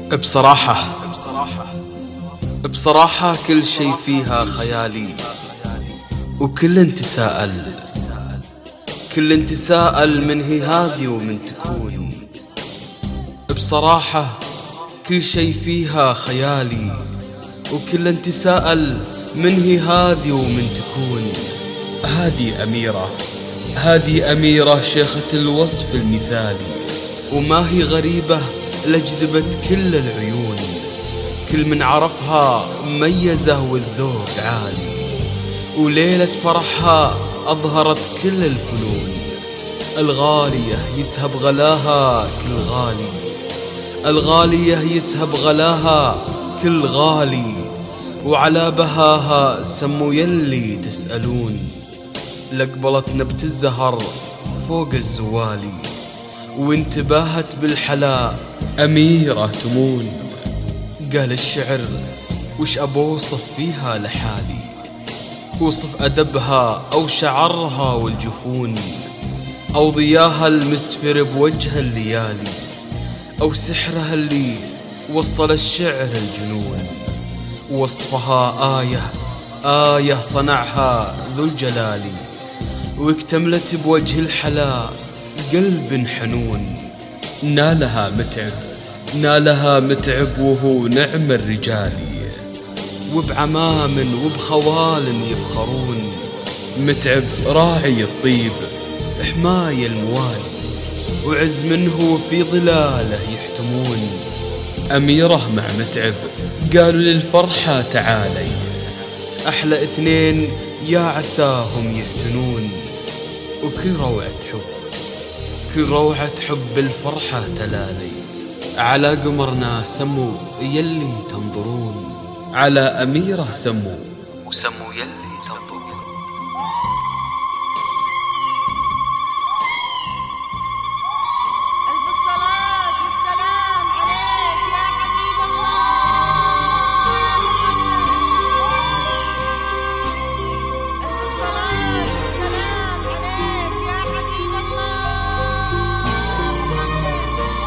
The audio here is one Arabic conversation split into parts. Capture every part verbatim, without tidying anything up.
بصراحة بصراحة كل شي فيها خيالي، وكل انت سأل كل انت سأل من هي هذه ومن تكون. بصراحة كل شي فيها خيالي، وكل انت سأل من هي هذه ومن تكون. هذه أميرة هذه أميرة شيخة الوصف المثالي، وما هي غريبة لجذبت كل العيون. كل من عرفها ميزه والذوق عالي، وليلة فرحها أظهرت كل الفنون. الغالية يسهب غلاها كل غالي، الغالية يسهب غلاها كل غالي، وعلى بهاها سموا يلي تسألون. لقبلت نبت الزهر فوق الزوالي، وانتباهت بالحلا أميرة تمون. قال الشعر وش أبوصف فيها لحالي، وصف أدبها أو شعرها والجفون، أو ضياها المسفر بوجه الليالي، أو سحرها اللي وصل الشعر الجنون. وصفها آية آية صنعها ذو الجلال، واكتملت بوجه الحلا قلب حنون. نالها متعب نالها متعب وهو نعم الرجال، وبعمام وبخوال يفخرون. متعب راعي الطيب حماي الموالي، وعز منه في ظلاله يحتمون. أميرة مع متعب قالوا للفرحة تعالي، أحلى اثنين يا عساهم يهتنون. وكل روعة حب كل روعة حب الفرحة تلالي، على قمرنا سموا يلي تنظرون. على أميرة سموا وسموا يلي تنظرون. ألف الصلاة والسلام عليك يا حبيب الله محمد. ألف الصلاة والسلام عليك يا حبيب الله محمد.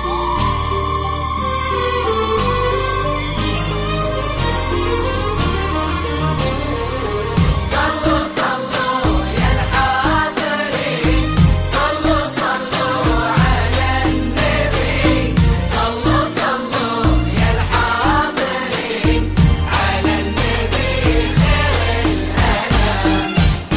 صلوا صلوا يا الحاضرين، صلوا صلوا على النبي، صلوا صلوا يا الحاضرين على النبي خير الأنام.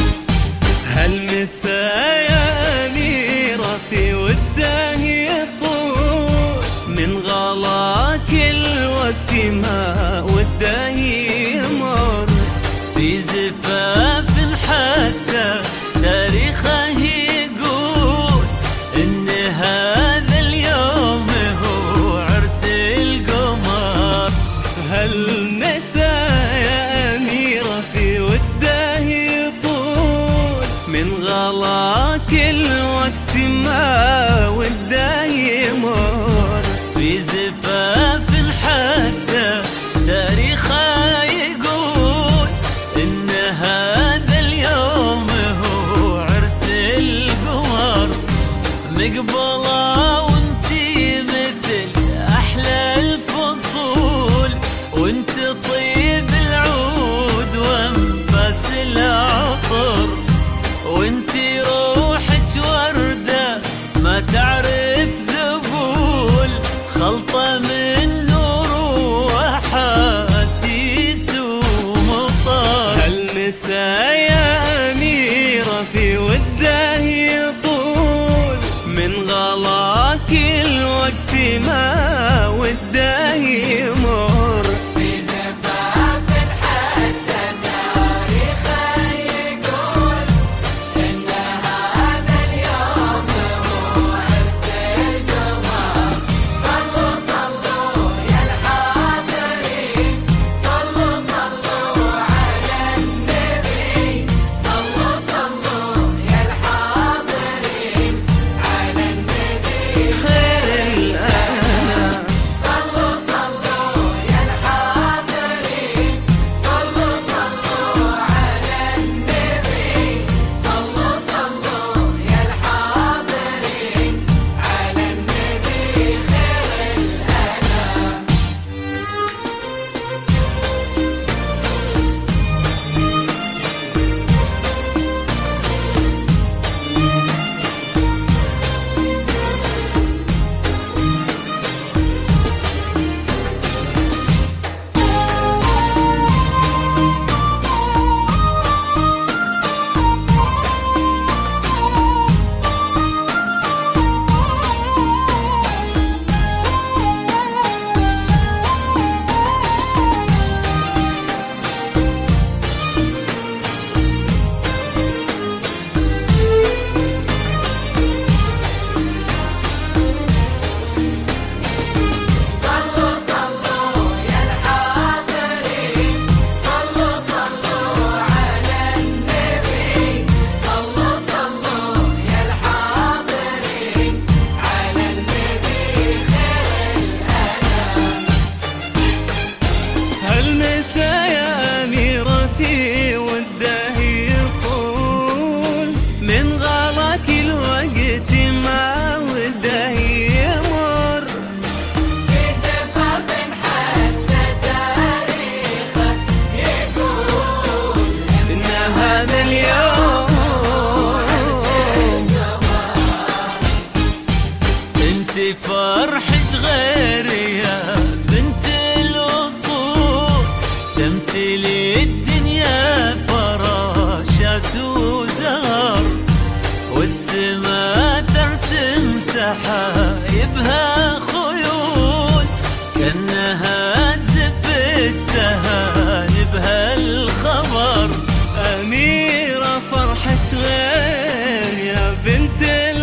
هالمساء يا أميرة في وده يطول، من غلاك الوقت ما وده يمر. في زفاف حتى تاريخه يقول إن هذا اليوم هو عرس القمر. هالمساء يا أميرة في وده يطول، من غلاك الوقت ما وده يمر. في زفاف حتى تاريخه يقول إن هذا اليوم هو عرس القمر. مقبلة وانتي مثل أحلى الفصول، وانت طيب العود وانفاس العطر، وانتي روحك وردة ما تعرف ذبول، خلطة من نور وأحاسيس ومطر. هالمساء يا أميرة في وده يطول، من غلاك الوقت ما وده يمر. في زفاف حتى تاريخه يقول إن هذا اليوم هو عرس القمر. صلوا صلوا يا الحاضرين، صلوا صلوا على النبي، صلوا صلوا يا الحاضرين على النبي خير الأنام. صلوا صلوا يا الحاضرين، صلوا صلوا على النبي، صلوا صلوا يا الحاضرين على النبي خير الأنام. فرحش غير يا بنت الأصول، تمتلي الدنيا فراشات وزهر، والسما ترسم سحايبها خيول، كأنها تزف التهاني بهالخبر. أميرة فرحة غير يا بنت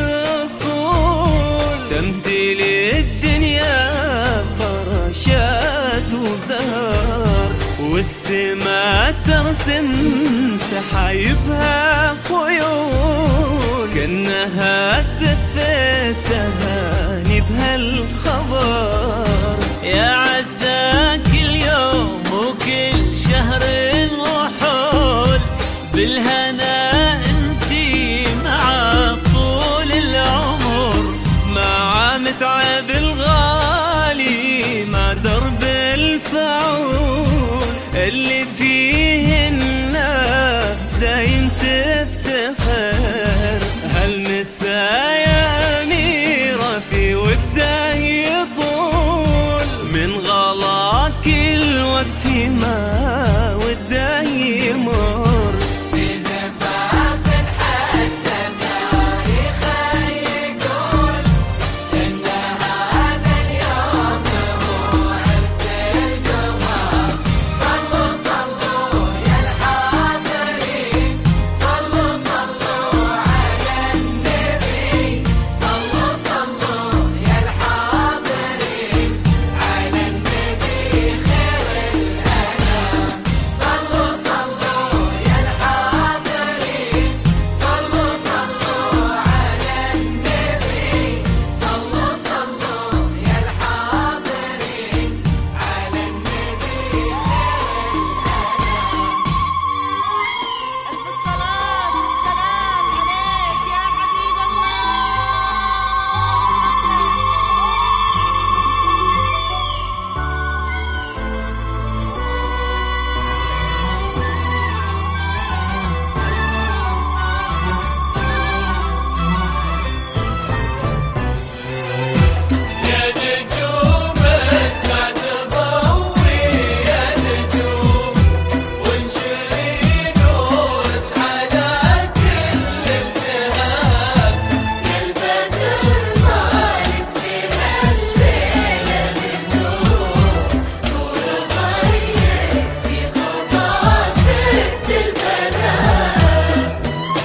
الأصول، تمتلي الدنيا فراشات وزهر، والسما ترسم سحايبها خيول، كأنها تزف التهاني بهالخبر. يا عزاك اليوم وكل شهر وحول، بالهنا انتي مع طول العمر، مع متعب الغالي مع درب الفعول، اللي فيه الناس دايم تفتخر. هالمساء يا أميرة في وده يطول، من غلاك الوقت ما وده يمر. في زفاف حتى التاريخ يقول إن هذا اليوم هو عرس القمر. صلوا صلوا يا الحاضرين، صلوا صلوا على النبي، صلوا صلوا يا الحاضرين على النبي خير الأنام. صلوا صلوا يا الحاضرين، صلوا صلوا على النبي، صلوا صلوا يا الحاضرين على النبي خير الأنام. ألف الصلاة والسلام عليك يا حبيب الله يا نجوم السعد ضوي يا نجوم، وانشري نورك على كل الجهات. يا البدر مالك في هالليلة نزول، نور ضيق في خطى ست البنات.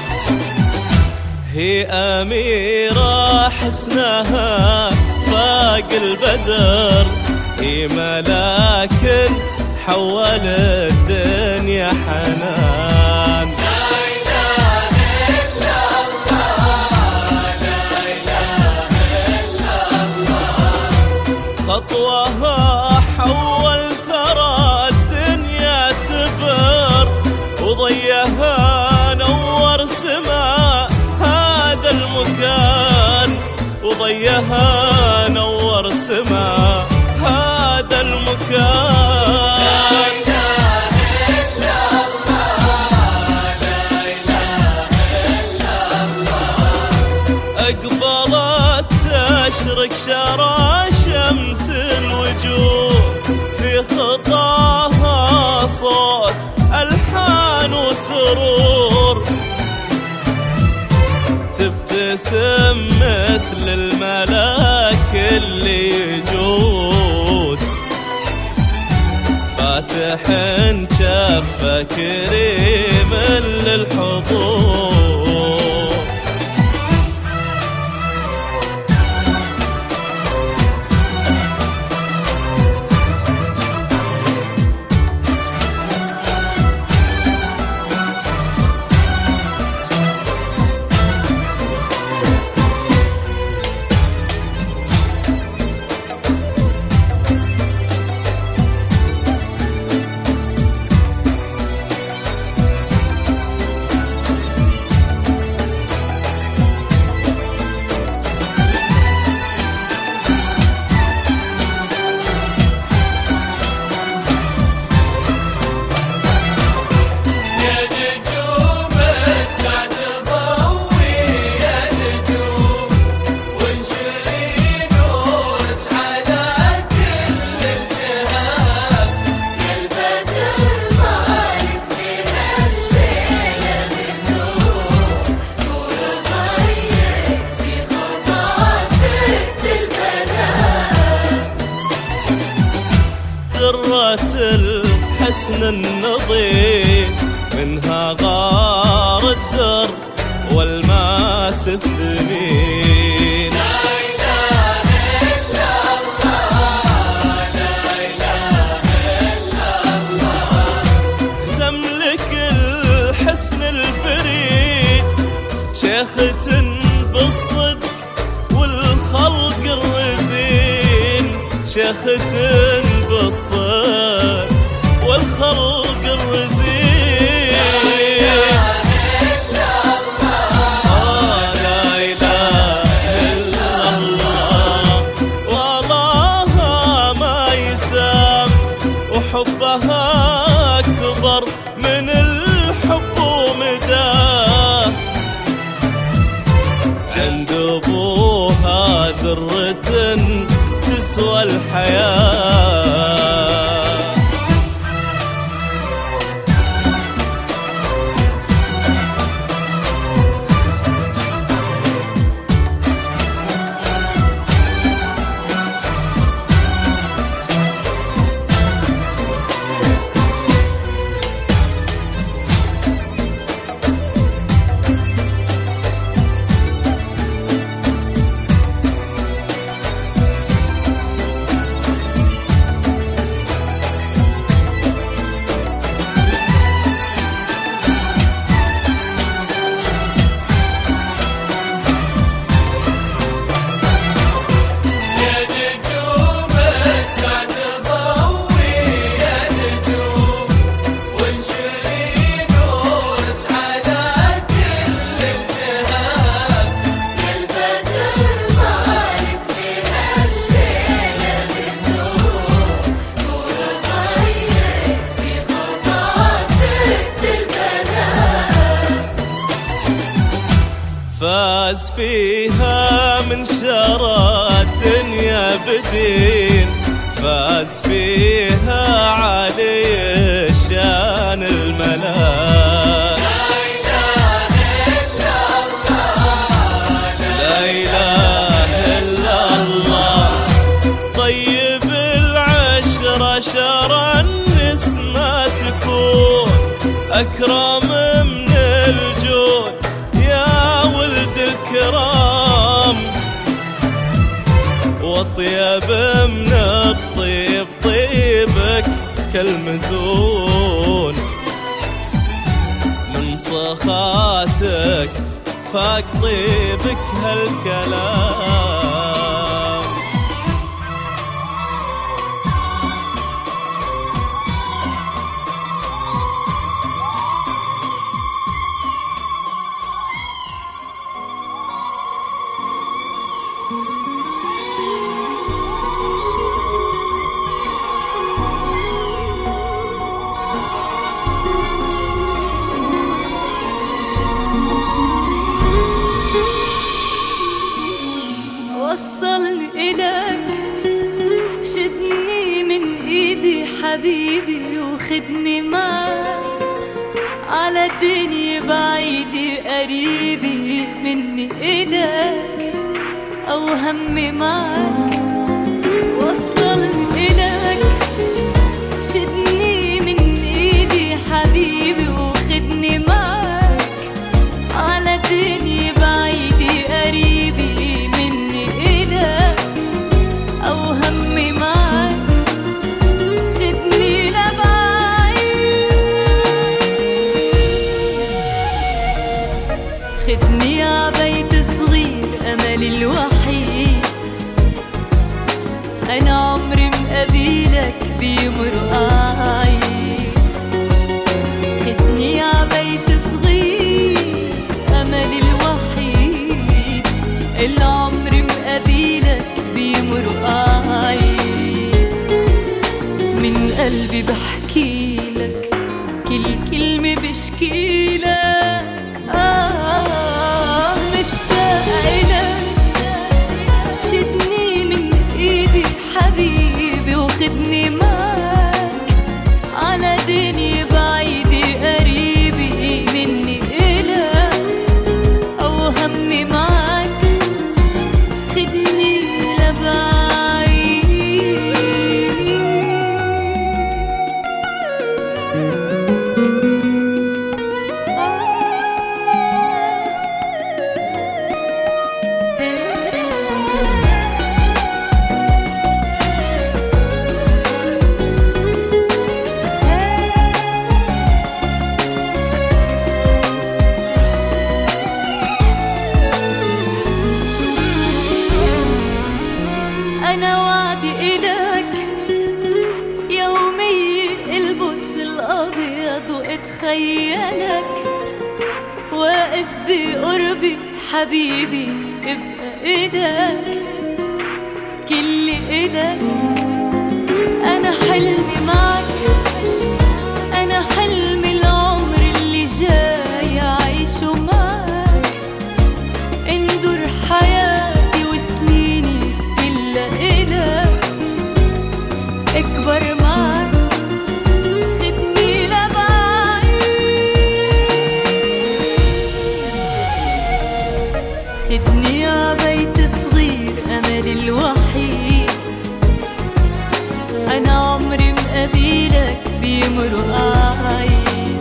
هي أميرة حسنها فاق البدر، هي ملاك حول الدنيا حنان. لا إله إلا الله، لا إله إلا الله. خطوها حول ثرى الدنيا تبر، وضيها نور سما هذا المكان، وضيها نور سما هذا المكان. لا إله إلا الله، لا إله إلا الله. أقبلت تشرق شرى شمس الوجوه، في خطاها صوت ألحان وسرور، تبتسم مثل الملاك اللي يجود، فاتح شفة كريم للحضور. ذات الحسن النظيف، منها غار الدر والماس الثمين. لا إله إلا الله، لا إله إلا الله. تملك الحسن الفريد، شيخة بالصدق والخلق الرزين، شيخة بالصدق والخلق الرزين. لا إله إلا الله، آه لا إله إلا الله، والله ما يسام، وحبها أكبر من الحب ومداه. عند أبوها ذرة تسوى الحياة. يا نجوم السعد ضوي، يا نجوم وانشري نورك على كل الجهات. يا البدر مالك في هالليلة بزور، نور ضيق في خباست البنات. فاز فيها من شرى الدنيا بدين، فاز فيها علي الشان الملاك. لا إله إلا الله، لا إله إلا الله، طيب العشرة شرى النسمة تكون أكرم من الجود يا ولد الكرام، وطيب من الطيب طيبك كالمزون، من صخاتك فاق طيبك هالكلام. وصلني إلك، شدني من إيدي حبيبي وخدني معك على الدنيا بعيدي قريبي مني إلك أو همي معك. وصلني إلك، شدني من إيدي حبيبي وخدني معك على الدنيا بعيدي قريبي مني إلك أو همي معك. خدني لبعيد، خدني عبيت صغير أملي الوحيد، أنا عمري مقابلك بيمر قايد. خدني عبيت صغير أملي الوحيد، العمر مقابلك بيمر قايد. من قلبي بحكيلك، كل كلمة بشكيلك، آه مشتاقة إلك. شدني من إيدي حبيبي وخدني معك تخيلك واقف بقربي حبيبي ابقى إلك كل إلك. أنا حلمي معك، أنا حلمي العمر اللي جاي أعيشه معك. اندر حياتي وسنيني كلها إلك، اكبر معك خدني لبعيد، خدني يا بيت صغير أملي الوحيد. أنا عمري مقابلك بيمرق عيد،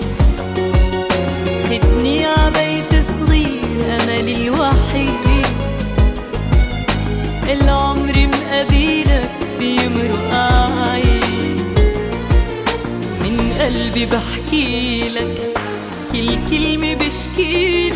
خدني يا بيت صغير أملي الوحيد. العمر مقابلك بيمرق عيد، من قلبي بحكي لك كل كلمة بشكي